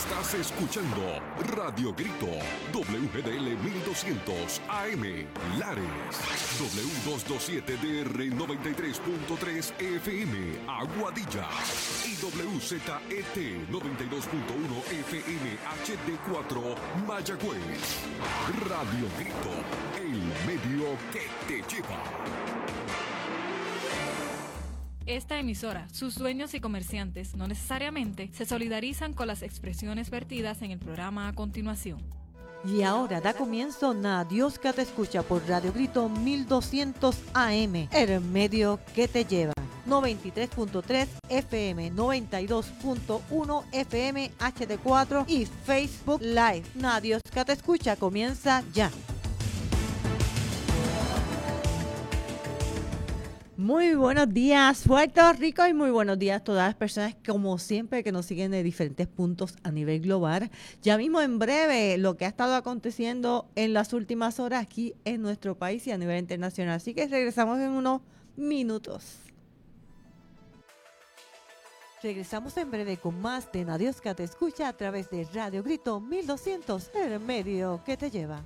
Estás escuchando Radio Grito, WGDL 1200 AM, Lares, W227DR 93.3 FM, Aguadilla, y WZET 92.1 FM HD4, Mayagüez. Radio Grito, el medio que te lleva. Esta emisora, sus dueños y comerciantes no necesariamente se solidarizan con las expresiones vertidas en el programa a continuación. Y ahora da comienzo Na Dios que te escucha por Radio Grito 1200 AM, el medio que te lleva. 93.3 FM, 92.1 FM HD4 y Facebook Live. Na Dios que te escucha comienza ya. Muy buenos días, Puerto Rico, y muy buenos días a todas las personas, como siempre, que nos siguen de diferentes puntos a nivel global. Ya mismo, en breve, lo que ha estado aconteciendo en las últimas horas aquí en nuestro país y a nivel internacional. Así que regresamos en unos minutos. Regresamos en breve con más de Na Dios que te escucha a través de Radio Grito 1200, el medio que te lleva.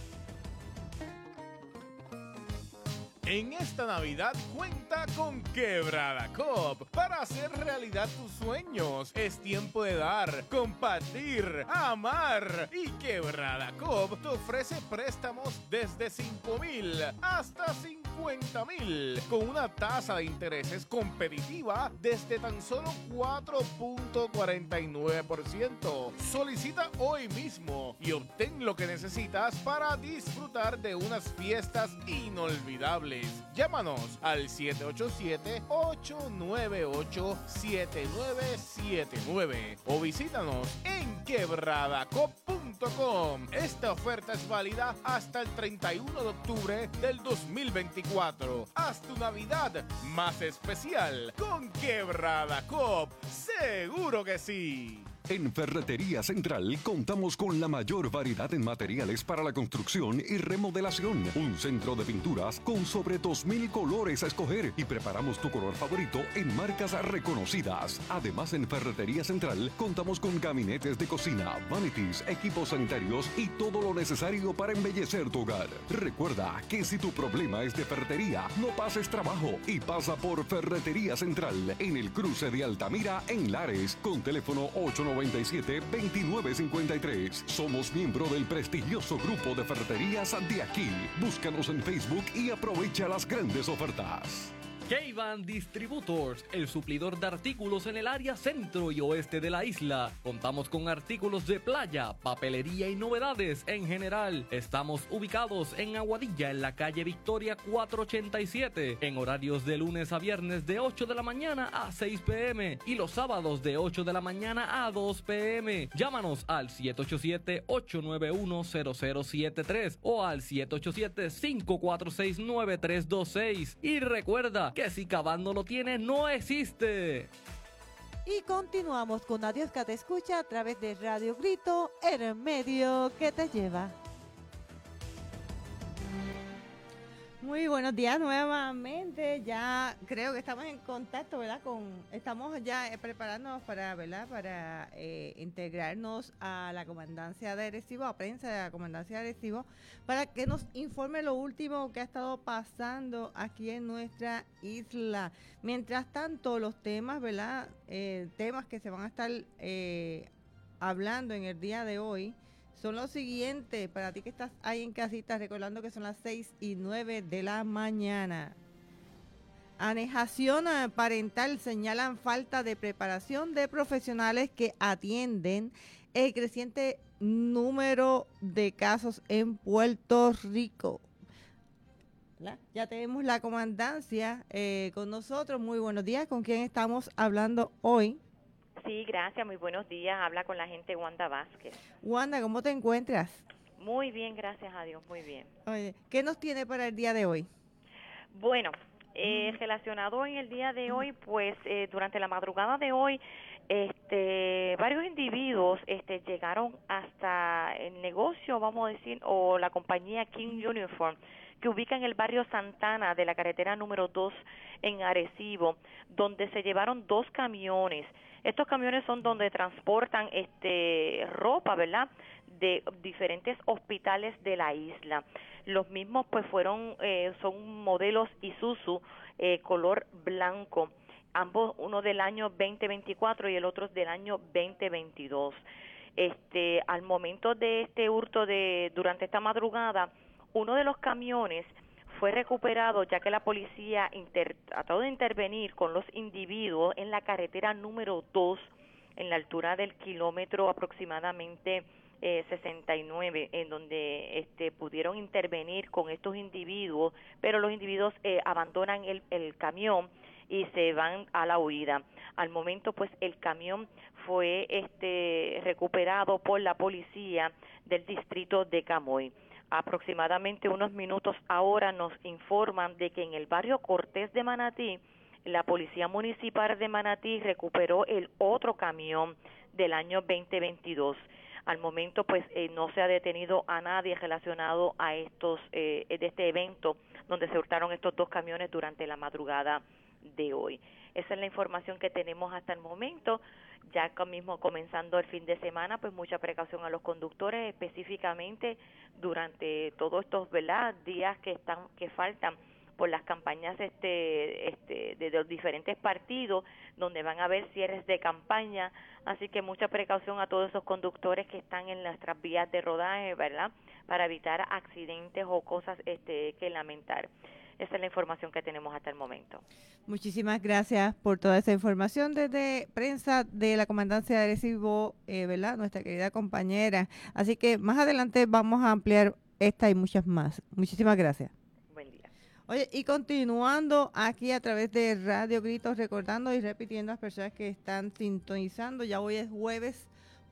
En esta Navidad cuenta con Quebrada Coop para hacer realidad tus sueños. Es tiempo de dar, compartir, amar. Y Quebrada Coop te ofrece préstamos desde 5,000 hasta 50,000 con una tasa de intereses competitiva desde tan solo 4.49%. Solicita hoy mismo y obtén lo que necesitas para disfrutar de unas fiestas inolvidables. Llámanos al 787-898-7979 o visítanos en quebradacop.com. Esta oferta es válida hasta el 31 de octubre del 2024. Haz tu Navidad más especial con Quebrada Coop. ¡Seguro que sí! En Ferretería Central contamos con la mayor variedad en materiales para la construcción y remodelación. Un centro de pinturas con sobre 2,000 colores a escoger y preparamos tu color favorito en marcas reconocidas. Además, en Ferretería Central contamos con gabinetes de cocina, vanities, equipos sanitarios y todo lo necesario para embellecer tu hogar. Recuerda que si tu problema es de ferretería, no pases trabajo y pasa por Ferretería Central en el cruce de Altamira en Lares con teléfono 897-2953. Somos miembro del prestigioso grupo de ferreterías de aquí. Búscanos en Facebook y aprovecha las grandes ofertas. K-Van Distributors, el suplidor de artículos en el área centro y oeste de la isla. Contamos con artículos de playa, papelería y novedades en general. Estamos ubicados en Aguadilla, en la calle Victoria 487, en horarios de lunes a viernes de 8 de la mañana a 6 p.m. y los sábados de 8 de la mañana a 2 p.m. Llámanos al 787-891-0073 o al 787-546-9326 y recuerda que si K-Van no lo tiene, no existe. Y continuamos con Na Dios que te escucha a través de Radio Grito, el medio que te lleva. Muy buenos días nuevamente. Ya creo que estamos en contacto, ¿verdad? Estamos ya preparándonos para, ¿verdad? Para integrarnos a la comandancia de Arecibo, a prensa de la comandancia de Arecibo, para que nos informe lo último que ha estado pasando aquí en nuestra isla. Mientras tanto, los temas, ¿verdad? Temas que se van a estar hablando en el día de hoy son los siguientes, para ti que estás ahí en casita, recordando que son las 6:09 de la mañana. Anejación parental señalan falta de preparación de profesionales que atienden el creciente número de casos en Puerto Rico. Ya tenemos la comandancia con nosotros. Muy buenos días. ¿Con quién estamos hablando hoy? Sí, gracias. Muy buenos días. Habla con la gente Wanda Vázquez. Wanda, ¿cómo te encuentras? Muy bien, gracias a Dios. Muy bien. Oye, ¿qué nos tiene para el día de hoy? Bueno, relacionado en el día de hoy, pues durante la madrugada de hoy varios individuos llegaron hasta el negocio, vamos a decir, o la compañía King Uniform, que ubica en el barrio Santana de la carretera número 2 en Arecibo, donde se llevaron 2 camiones. Estos camiones son donde transportan ropa, ¿verdad?, de diferentes hospitales de la isla. Los mismos pues son modelos Isuzu color blanco, ambos, uno del año 2024 y el otro del año 2022. Al momento de este hurto durante esta madrugada, uno de los camiones fue recuperado, ya que la policía trató de intervenir con los individuos en la carretera número 2, en la altura del kilómetro aproximadamente 69, en donde pudieron intervenir con estos individuos, pero los individuos abandonan el camión y se van a la huida. Al momento, pues, el camión fue recuperado por la policía del distrito de Camoy. Aproximadamente unos minutos ahora nos informan de que en el barrio Cortés de Manatí, la Policía Municipal de Manatí recuperó el otro camión del año 2022. Al momento, pues, no se ha detenido a nadie relacionado a de este evento donde se hurtaron estos 2 camiones durante la madrugada de hoy. Esa es la información que tenemos hasta el momento. Ya mismo comenzando el fin de semana, pues mucha precaución a los conductores, específicamente durante todos estos, ¿verdad?, días que faltan por las campañas de los diferentes partidos, donde van a haber cierres de campaña, así que mucha precaución a todos esos conductores que están en nuestras vías de rodaje, ¿verdad?, para evitar accidentes o cosas que lamentar. Esa es la información que tenemos hasta el momento. Muchísimas gracias por toda esa información desde prensa de la Comandancia de Arecibo, ¿verdad?, nuestra querida compañera. Así que más adelante vamos a ampliar esta y muchas más. Muchísimas gracias. Buen día. Oye, y continuando aquí a través de Radio Gritos, recordando y repitiendo a las personas que están sintonizando, ya hoy es jueves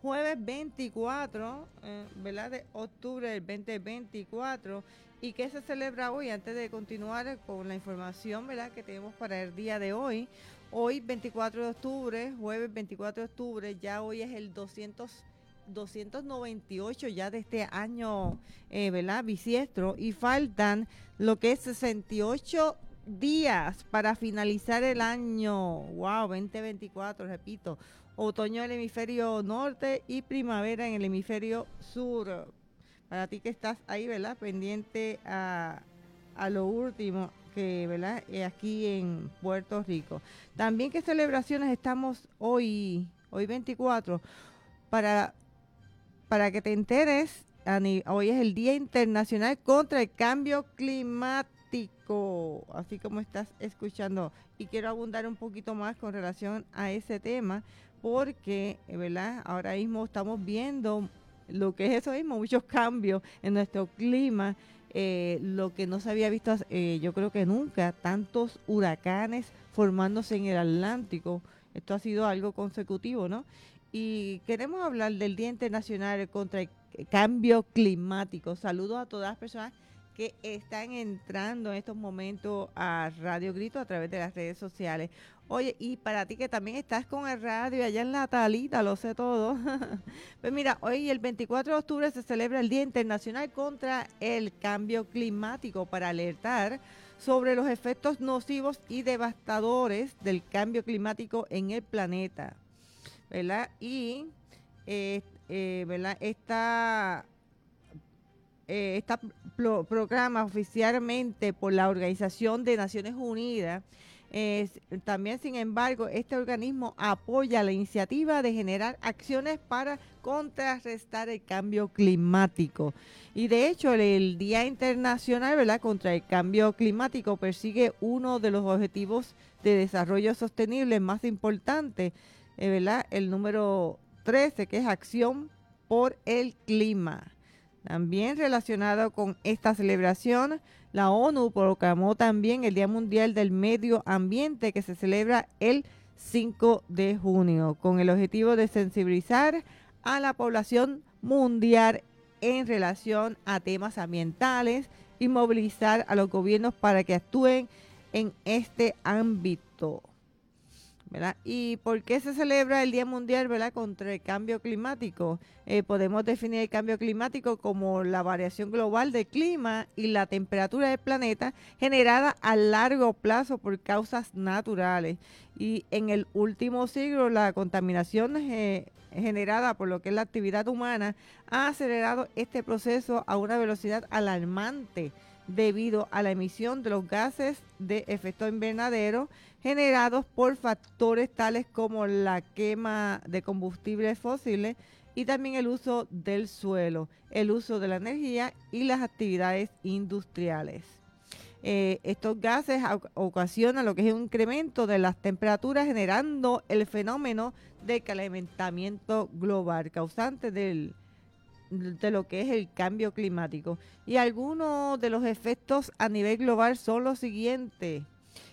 24, ¿verdad?, de octubre del 2024. ¿Y qué se celebra hoy? Antes de continuar con la información, ¿verdad?, que tenemos para el día de hoy. Hoy, 24 de octubre, jueves 24 de octubre, ya hoy es el 298 ya de este año, ¿verdad?, bisiestro. Y faltan lo que es 68 días para finalizar el año. ¡Wow! 2024, repito. Otoño en el hemisferio norte y primavera en el hemisferio sur. Para ti que estás ahí, ¿verdad?, pendiente a lo último que, ¿verdad?, aquí en Puerto Rico. También, ¿qué celebraciones estamos hoy 24? Para que te enteres, hoy es el Día Internacional contra el Cambio Climático, así como estás escuchando. Y quiero abundar un poquito más con relación a ese tema, porque, ¿verdad?, ahora mismo estamos viendo lo que es eso mismo, muchos cambios en nuestro clima, lo que no se había visto, yo creo que nunca, tantos huracanes formándose en el Atlántico. Esto ha sido algo consecutivo, ¿no? Y queremos hablar del Día Internacional contra el Cambio Climático. Saludos a todas las personas que están entrando en estos momentos a Radio Grito a través de las redes sociales. Oye, y para ti que también estás con el radio allá en La Talita, lo sé todo. Pues mira, hoy el 24 de octubre se celebra el Día Internacional contra el Cambio Climático para alertar sobre los efectos nocivos y devastadores del cambio climático en el planeta, ¿verdad? Y, ¿verdad?, Esta programa oficialmente por la Organización de Naciones Unidas. También, sin embargo, este organismo apoya la iniciativa de generar acciones para contrarrestar el cambio climático. Y de hecho, el Día Internacional, ¿verdad?, contra el Cambio Climático persigue uno de los objetivos de desarrollo sostenible más importantes, ¿verdad?, el número 13, que es Acción por el Clima. También relacionado con esta celebración, la ONU proclamó también el Día Mundial del Medio Ambiente, que se celebra el 5 de junio, con el objetivo de sensibilizar a la población mundial en relación a temas ambientales y movilizar a los gobiernos para que actúen en este ámbito. ¿verdad? ¿Y por qué se celebra el Día Mundial, ¿verdad?, contra el cambio climático? Podemos definir el cambio climático como la variación global del clima y la temperatura del planeta generada a largo plazo por causas naturales. Y en el último siglo, la contaminación generada por lo que es la actividad humana ha acelerado este proceso a una velocidad alarmante debido a la emisión de los gases de efecto invernadero generados por factores tales como la quema de combustibles fósiles y también el uso del suelo, el uso de la energía y las actividades industriales. Estos gases ocasionan lo que es un incremento de las temperaturas, generando el fenómeno de calentamiento global, causante de lo que es el cambio climático. Y algunos de los efectos a nivel global son los siguientes.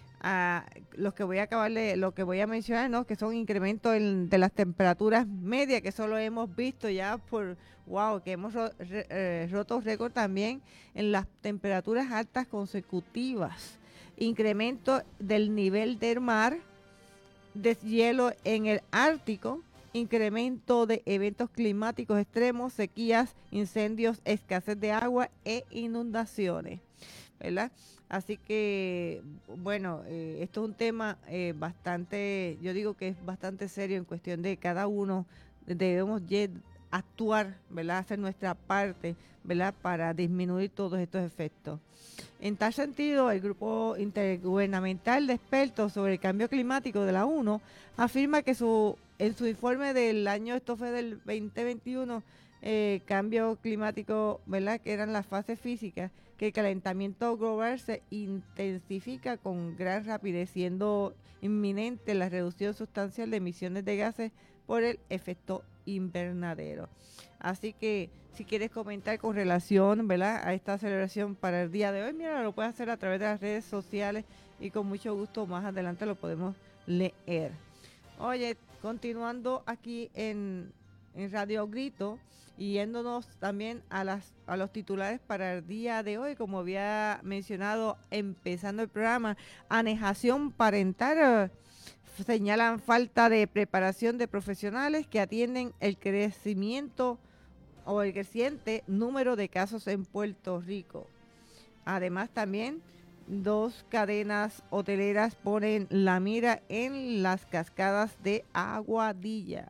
Lo que voy a mencionar, ¿no?, que son incrementos de las temperaturas medias, que solo hemos visto ya que hemos roto récord también en las temperaturas altas consecutivas. Incremento del nivel del mar, deshielo en el Ártico, incremento de eventos climáticos extremos, sequías, incendios, escasez de agua e inundaciones, ¿verdad? Así que, bueno, esto es un tema bastante, yo digo que es bastante serio en cuestión de cada uno debemos actuar, ¿verdad?, hacer nuestra parte, ¿verdad?, para disminuir todos estos efectos. En tal sentido, el Grupo Intergubernamental de Expertos sobre el Cambio Climático de la ONU afirma que en su informe del año, esto fue del 2021, cambio climático, ¿verdad?, que eran las fases físicas, que el calentamiento global se intensifica con gran rapidez, siendo inminente la reducción sustancial de emisiones de gases por el efecto invernadero. Así que si quieres comentar con relación, ¿verdad?, a esta celebración para el día de hoy, mira, lo puedes hacer a través de las redes sociales y con mucho gusto más adelante lo podemos leer. Oye, continuando aquí en Radio Grito, y yéndonos también a los titulares para el día de hoy, como había mencionado empezando el programa, anejación parental, señalan falta de preparación de profesionales que atienden el crecimiento o el creciente número de casos en Puerto Rico. Además también 2 cadenas hoteleras ponen la mira en las cascadas de Aguadilla.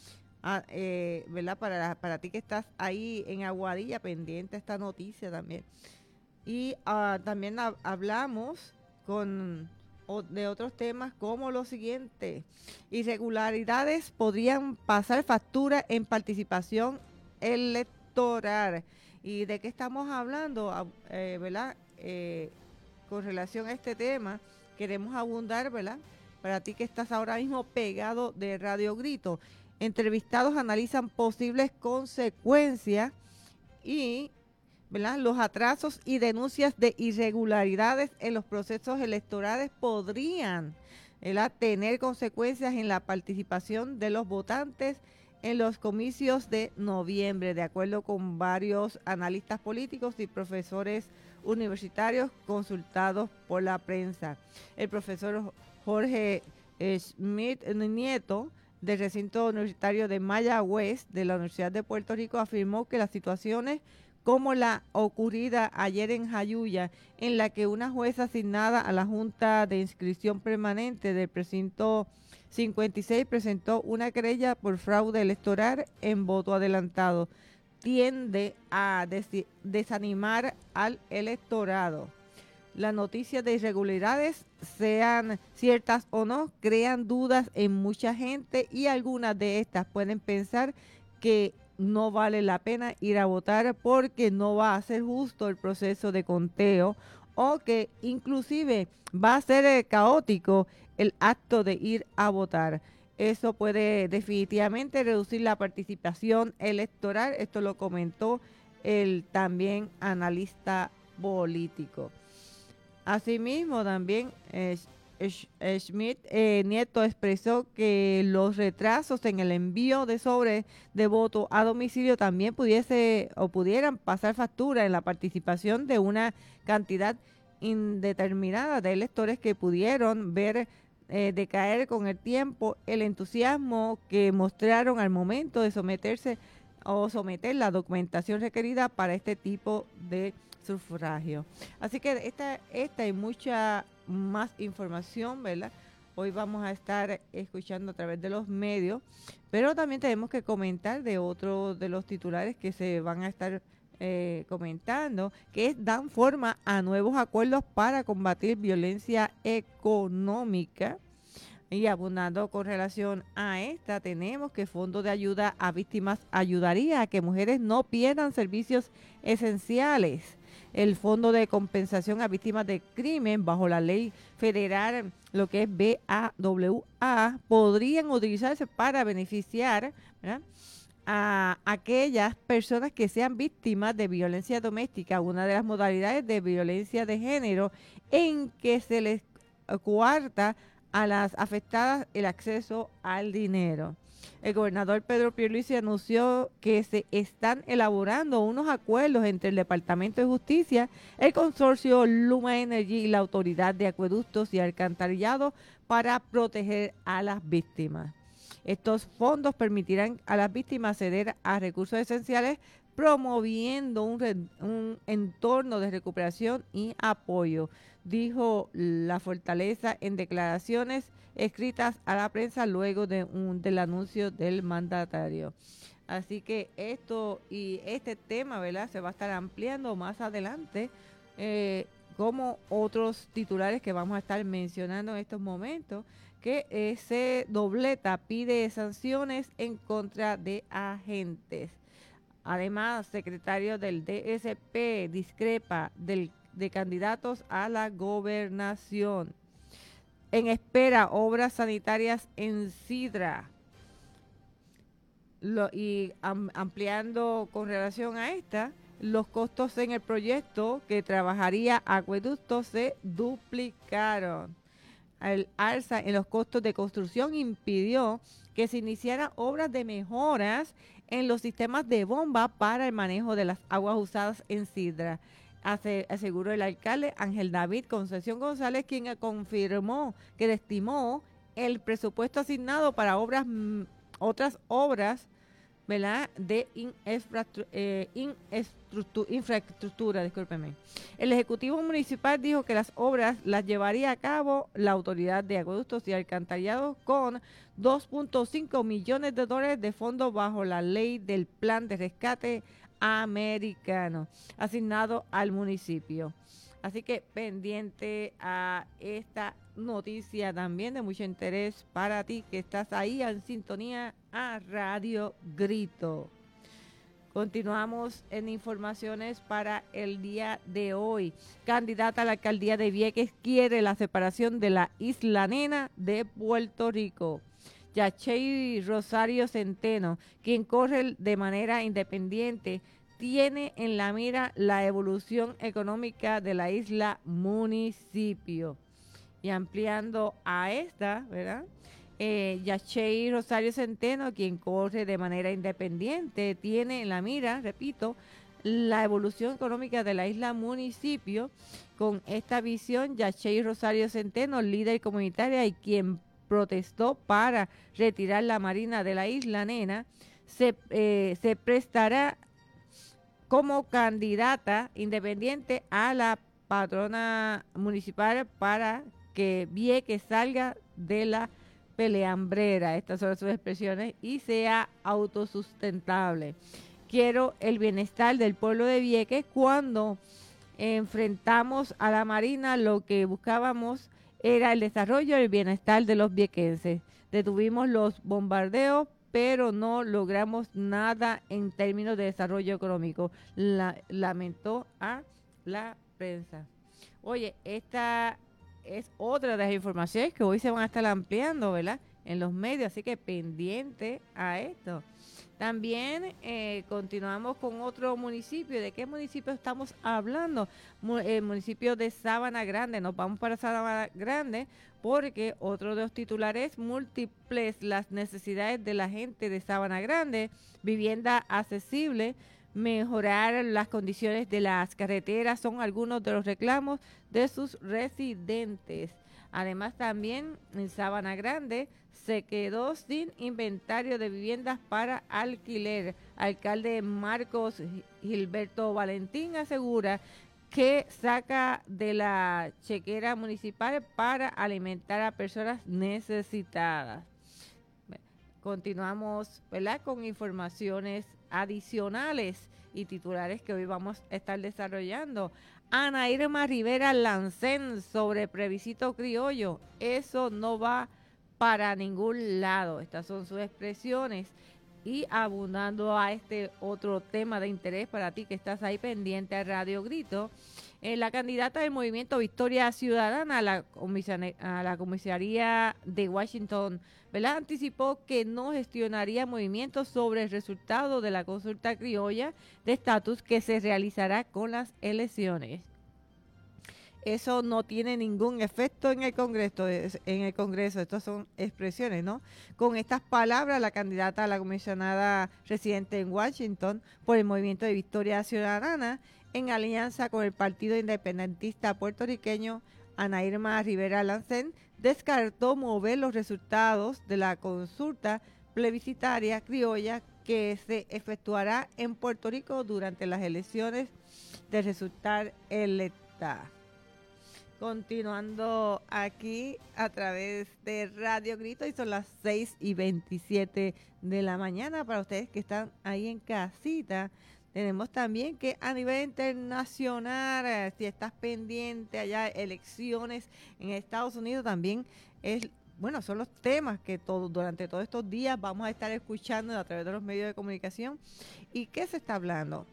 ¿Verdad? Para ti que estás ahí en Aguadilla, pendiente esta noticia también. Y también hablamos de otros temas como lo siguiente: irregularidades podrían pasar factura en participación electoral. ¿Y de qué estamos hablando? ¿Verdad? Con relación a este tema, queremos abundar, ¿verdad?, para ti que estás ahora mismo pegado de Radio Grito. Entrevistados analizan posibles consecuencias y, ¿verdad?, los atrasos y denuncias de irregularidades en los procesos electorales podrían, ¿verdad?, tener consecuencias en la participación de los votantes en los comicios de noviembre, de acuerdo con varios analistas políticos y profesores universitarios consultados por la prensa. El profesor Jorge Schmidt Nieto, del recinto universitario de Mayagüez de la Universidad de Puerto Rico, afirmó que las situaciones como la ocurrida ayer en Jayuya, en la que una jueza asignada a la Junta de Inscripción Permanente del precinto 56 presentó una querella por fraude electoral en voto adelantado, tiende a desanimar al electorado. Las noticias de irregularidades, sean ciertas o no, crean dudas en mucha gente y algunas de estas pueden pensar que no vale la pena ir a votar porque no va a ser justo el proceso de conteo o que inclusive va a ser caótico el acto de ir a votar. Eso puede definitivamente reducir la participación electoral. Esto lo comentó el también analista político. Asimismo, también Schmidt Nieto expresó que los retrasos en el envío de sobres de voto a domicilio también pudieran pasar factura en la participación de una cantidad indeterminada de electores que pudieron ver decaer con el tiempo el entusiasmo que mostraron al momento de someter la documentación requerida para este tipo de sufragio. Así que esta y mucha más información, ¿verdad? Hoy vamos a estar escuchando a través de los medios, pero también tenemos que comentar de otro de los titulares que se van a estar comentando, que dan forma a nuevos acuerdos para combatir violencia económica. Y abundando con relación a esta, tenemos que Fondo de Ayuda a Víctimas ayudaría a que mujeres no pierdan servicios esenciales. El Fondo de Compensación a Víctimas de Crimen, bajo la ley federal, lo que es BAWA, podrían utilizarse para beneficiar, ¿verdad?, a aquellas personas que sean víctimas de violencia doméstica, una de las modalidades de violencia de género en que se les coarta a las afectadas el acceso al dinero. El gobernador Pedro Pierluisi anunció que se están elaborando unos acuerdos entre el Departamento de Justicia, el consorcio Luma Energy y la Autoridad de Acueductos y Alcantarillado para proteger a las víctimas. Estos fondos permitirán a las víctimas acceder a recursos esenciales, promoviendo un entorno de recuperación y apoyo, dijo La Fortaleza en declaraciones escritas a la prensa luego del anuncio del mandatario. Así que este tema, ¿verdad?, se va a estar ampliando más adelante, como otros titulares que vamos a estar mencionando en estos momentos, que se dobleta pide sanciones en contra de agentes. Además, secretario del DSP discrepa de candidatos a la gobernación. En espera, obras sanitarias en Sidra. Ampliando con relación a esta, los costos en el proyecto que trabajaría Acueducto se duplicaron. El alza en los costos de construcción impidió que se iniciaran obras de mejoras en los sistemas de bomba para el manejo de las aguas usadas en Sidra. Aseguró el alcalde Ángel David Concepción González, quien confirmó que le estimó el presupuesto asignado para otras obras, ¿verdad?, de infraestructura, discúlpeme. El Ejecutivo Municipal dijo que las obras las llevaría a cabo la Autoridad de Acueductos y Alcantarillados con $2.5 millones de fondos bajo la ley del Plan de Rescate Americano asignado al municipio. Así que pendiente a esta noticia también de mucho interés para ti que estás ahí en sintonía a Radio Grito. Continuamos en informaciones para el día de hoy. Candidata a la alcaldía de Vieques quiere la separación de la Isla Nena de Puerto Rico. Yachey Rosario Centeno, quien corre de manera independiente, tiene en la mira la evolución económica de la isla municipio. Y ampliando a esta, ¿verdad?, Yachey Rosario Centeno, quien corre de manera independiente, tiene en la mira, repito, la evolución económica de la isla municipio. Con esta visión, Yachey Rosario Centeno, líder comunitaria y quien protestó para retirar la marina de la Isla Nena, se prestará como candidata independiente a la patrona municipal para que Vieques salga de la peleambrera, estas son sus expresiones, y sea autosustentable. Quiero el bienestar del pueblo de Vieques. Cuando enfrentamos a la marina, lo que buscábamos era el desarrollo y el bienestar de los viequenses. Detuvimos los bombardeos, pero no logramos nada en términos de desarrollo económico, lamentó a la prensa. Oye, esta es otra de las informaciones que hoy se van a estar ampliando, ¿verdad?, en los medios, así que pendiente a esto. También continuamos con otro municipio. ¿De qué municipio estamos hablando? El municipio de Sabana Grande. Nos vamos para Sabana Grande porque otro de los titulares, múltiples las necesidades de la gente de Sabana Grande, vivienda accesible, mejorar las condiciones de las carreteras son algunos de los reclamos de sus residentes. Además, también en Sabana Grande se quedó sin inventario de viviendas para alquiler. Alcalde Marcos Gilberto Valentín asegura que saca de la chequera municipal para alimentar a personas necesitadas. Continuamos, ¿verdad?, con informaciones adicionales y titulares que hoy vamos a estar desarrollando. Ana Irma Rivera Lancén sobre plebiscito criollo. Eso no va para ningún lado. Estas son sus expresiones. Y abundando a este otro tema de interés para ti que estás ahí pendiente a Radio Grito, la candidata del movimiento Victoria Ciudadana a la comisaría de Washington, ¿verdad?, anticipó que no gestionaría movimientos sobre el resultado de la consulta criolla de estatus que se realizará con las elecciones. Eso no tiene ningún efecto en el Congreso. Estas son expresiones, ¿no? Con estas palabras, la candidata a la comisionada residente en Washington por el movimiento de Victoria Ciudadana, en alianza con el Partido Independentista Puertorriqueño, Ana Irma Rivera Lancén, descartó mover los resultados de la consulta plebiscitaria criolla que se efectuará en Puerto Rico durante las elecciones de resultar electa. Continuando aquí a través de Radio Grito, y son las 6:27 de la mañana para ustedes que están ahí en casita. Tenemos también que a nivel internacional, si estás pendiente allá, elecciones en Estados Unidos también son los temas que durante todos estos días vamos a estar escuchando a través de los medios de comunicación. ¿Y qué se está hablando?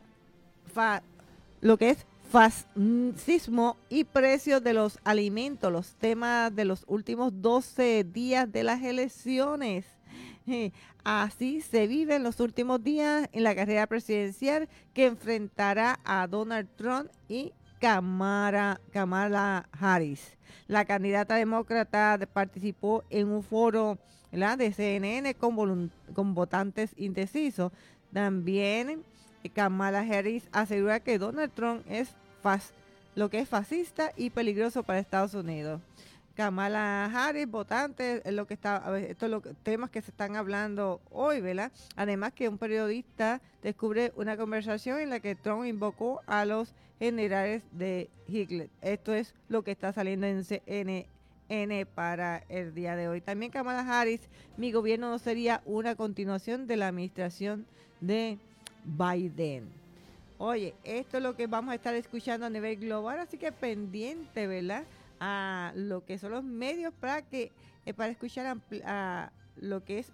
Lo que es fascismo y precios de los alimentos, los temas de los últimos 12 días de las elecciones. Así se vive en los últimos días en la carrera presidencial que enfrentará a Donald Trump y Kamala Harris. La candidata demócrata participó en un foro, ¿verdad?, de CNN con votantes indecisos. También Kamala Harris asegura que Donald Trump es lo que es fascista y peligroso para Estados Unidos. Kamala Harris, votante, estos son los temas que se están hablando hoy, ¿verdad? Además que un periodista descubre una conversación en la que Trump invocó a los generales de Hitler. Esto es lo que está saliendo en CNN para el día de hoy. También Kamala Harris, mi gobierno no sería una continuación de la administración de Biden. Oye, esto es lo que vamos a estar escuchando a nivel global, así que pendiente, ¿verdad?, a lo que son los medios para escuchar lo que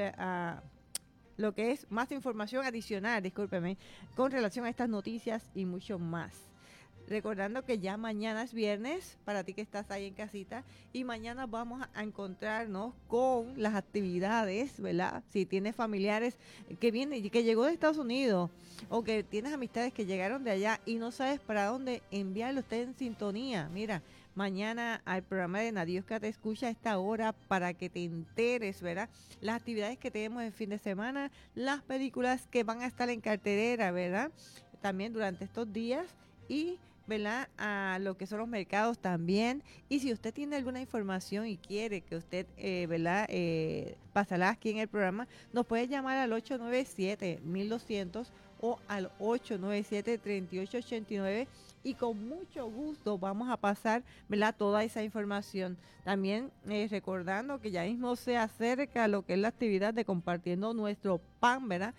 es más información adicional, con relación a estas noticias y mucho más. Recordando que ya mañana es viernes, para ti que estás ahí en casita, y mañana vamos a encontrarnos con las actividades, ¿verdad? Si tienes familiares que llegó de Estados Unidos, o que tienes amistades que llegaron de allá y no sabes para dónde enviarlo, esté en sintonía. Mira, mañana al programa de Nadiosca te escucha a esta hora para que te enteres, ¿verdad?, las actividades que tenemos el fin de semana, las películas que van a estar en cartelera, ¿verdad?, también durante estos días, y ¿verdad?, a lo que son los mercados también. Y si usted tiene alguna información y quiere que usted, pasará aquí en el programa, nos puede llamar al 897-1200 o al 897-3889, y con mucho gusto vamos a pasar, ¿verdad?, toda esa información. También recordando que ya mismo se acerca lo que es la actividad de compartiendo nuestro pan, ¿verdad?,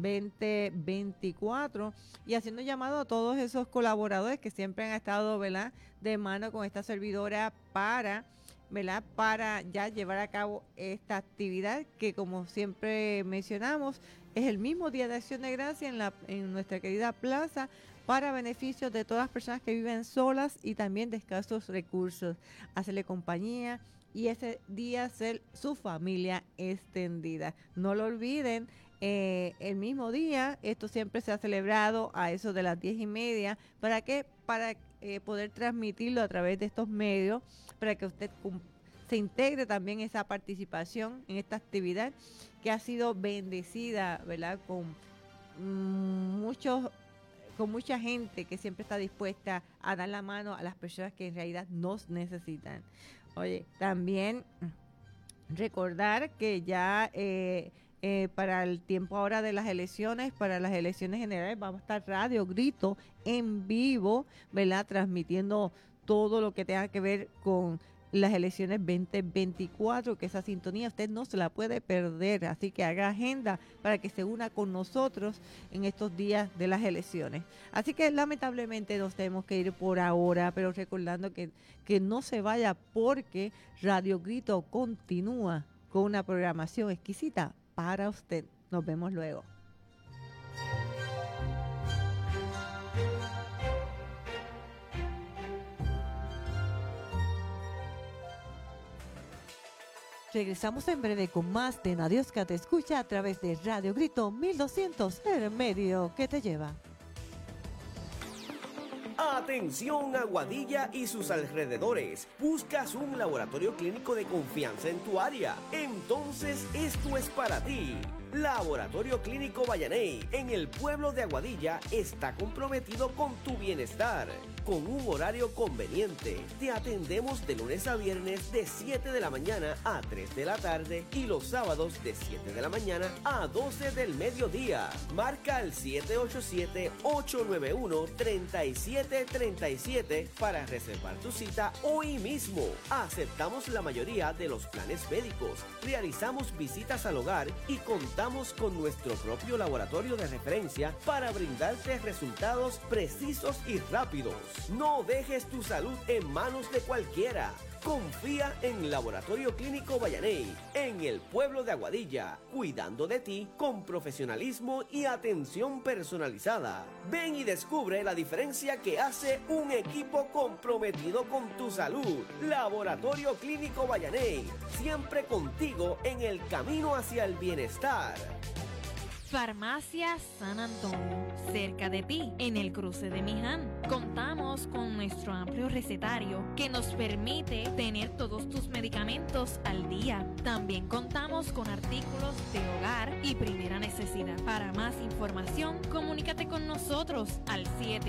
2024, y haciendo llamado a todos esos colaboradores que siempre han estado, ¿verdad?, de mano con esta servidora para ya llevar a cabo esta actividad que, como siempre mencionamos, es el mismo Día de Acción de Gracia en nuestra querida plaza, para beneficio de todas las personas que viven solas y también de escasos recursos. Hacerle compañía y ese día ser su familia extendida. No lo olviden, el mismo día, esto siempre se ha celebrado a eso de las 10:30. ¿Para qué? Para poder transmitirlo a través de estos medios, para que usted se integre también esa participación en esta actividad que ha sido bendecida, ¿verdad?, con muchos con mucha gente que siempre está dispuesta a dar la mano a las personas que en realidad nos necesitan. Oye, también recordar que ya para el tiempo ahora de las elecciones, para las elecciones generales, vamos a estar Radio Grito en vivo, ¿verdad? Transmitiendo todo lo que tenga que ver con las elecciones 2024, que esa sintonía usted no se la puede perder, así que haga agenda para que se una con nosotros en estos días de las elecciones. Así que lamentablemente nos tenemos que ir por ahora, pero recordando que no se vaya, porque Radio Grito continúa con una programación exquisita para usted. Nos vemos luego. Regresamos en breve con más de Nadiosca Te Escucha a través de Radio Grito 1200, el medio que te lleva. Atención Aguadilla y sus alrededores. ¿Buscas un laboratorio clínico de confianza en tu área? Entonces esto es para ti. Laboratorio Clínico Vallaney en el pueblo de Aguadilla está comprometido con tu bienestar. Con un horario conveniente, te atendemos de lunes a viernes de 7 de la mañana a 3 de la tarde y los sábados de 7 de la mañana a 12 del mediodía. Marca al 787-891-3737 para reservar tu cita hoy mismo. Aceptamos la mayoría de los planes médicos, realizamos visitas al hogar y contamos con nuestro propio laboratorio de referencia para brindarte resultados precisos y rápidos. No dejes tu salud en manos de cualquiera. Confía en Laboratorio Clínico Vallaney, en el pueblo de Aguadilla, cuidando de ti con profesionalismo y atención personalizada. Ven y descubre la diferencia que hace un equipo comprometido con tu salud. Laboratorio Clínico Vallaney, siempre contigo en el camino hacia el bienestar. Farmacia San Antonio, cerca de ti, en el cruce de Miján. Contamos con nuestro amplio recetario que nos permite tener todos tus medicamentos al día. También contamos con artículos de hogar y primera necesidad. Para más información, comunícate con nosotros al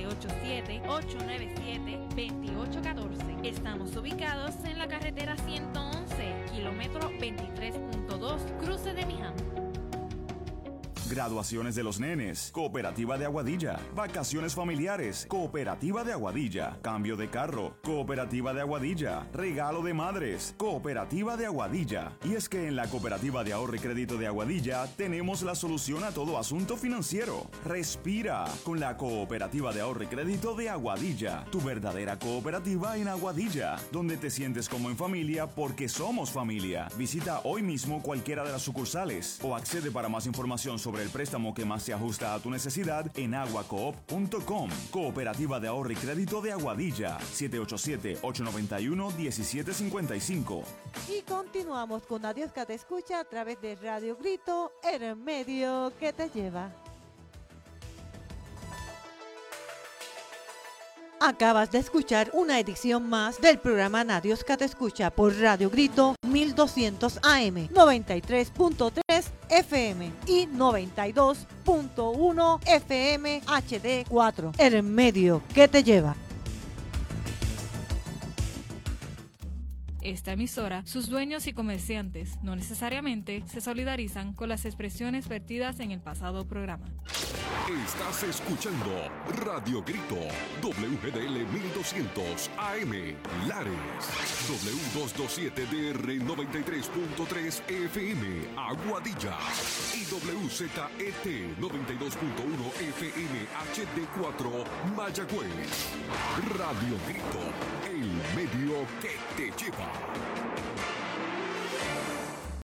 787-897-2814. Estamos ubicados en la carretera 111, kilómetro 23.2, cruce de Miján. Graduaciones de los nenes, Cooperativa de Aguadilla. Vacaciones familiares, Cooperativa de Aguadilla. Cambio de carro, Cooperativa de Aguadilla. Regalo de madres, Cooperativa de Aguadilla. Y es que en la Cooperativa de Ahorro y Crédito de Aguadilla tenemos la solución a todo asunto financiero. Respira con la Cooperativa de Ahorro y Crédito de Aguadilla, tu verdadera cooperativa en Aguadilla, donde te sientes como en familia porque somos familia. Visita hoy mismo cualquiera de las sucursales o accede para más información sobre el préstamo que más se ajusta a tu necesidad en aguacoop.com. Cooperativa de Ahorro y Crédito de Aguadilla, 787-891-1755. Y continuamos con Nadiosca Te Escucha a través de Radio Grito, el medio que te lleva. Acabas de escuchar una edición más del programa Nadiosca Te Escucha por Radio Grito 1200 AM, 93.3 FM y 92.1 FM HD4, el medio que te lleva. Esta emisora, sus dueños y comerciantes no necesariamente se solidarizan con las expresiones vertidas en el pasado programa. Estás escuchando Radio Grito, WGDL 1200 AM, Lares, W227DR 93.3 FM, Aguadilla, y WZET 92.1 FM HD4, Mayagüez. Radio Grito, el medio que te lleva.